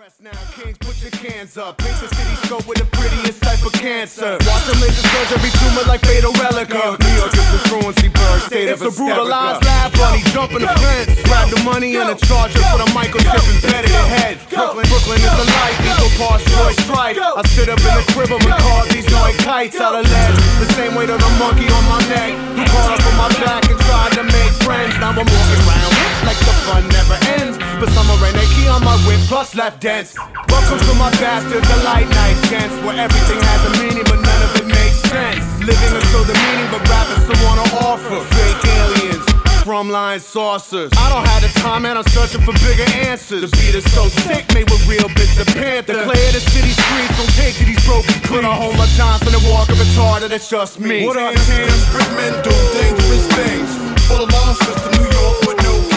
Press now, kings, put your cans up. Paint the city scope with the prettiest type of cancer. Watch a laser surgery tumor like fatal relica. New York is the truancy bird, state of It's a brutalized lab bunny, jumping the fence. Grab the money and a charger for the microchip embedded in head. Brooklyn is the life, equal parts joy strife. I sit up in the crib of my car, these noise kites out of lead. The same weight of the monkey on my neck. Who caught up on my back and tried to make friends. Now I'm walking around like the fun never ends. But summer rain, they key on my whip, plus left dents. Welcome to my bastard delight night, gents, where everything has a meaning, but none of it makes sense. Living is so demeaning, but rappers still wanna offer fake aliens, drumline saucers. I don't have the time, man, I'm searching for bigger answers. The beat is so sick, made with real bits of panther. The clear the city streets, don't take to these broken clean. I hold my Johnson and walk a retarded, it's just me. What entertainers, brick men do dangerous things. Full alarm system, New York with no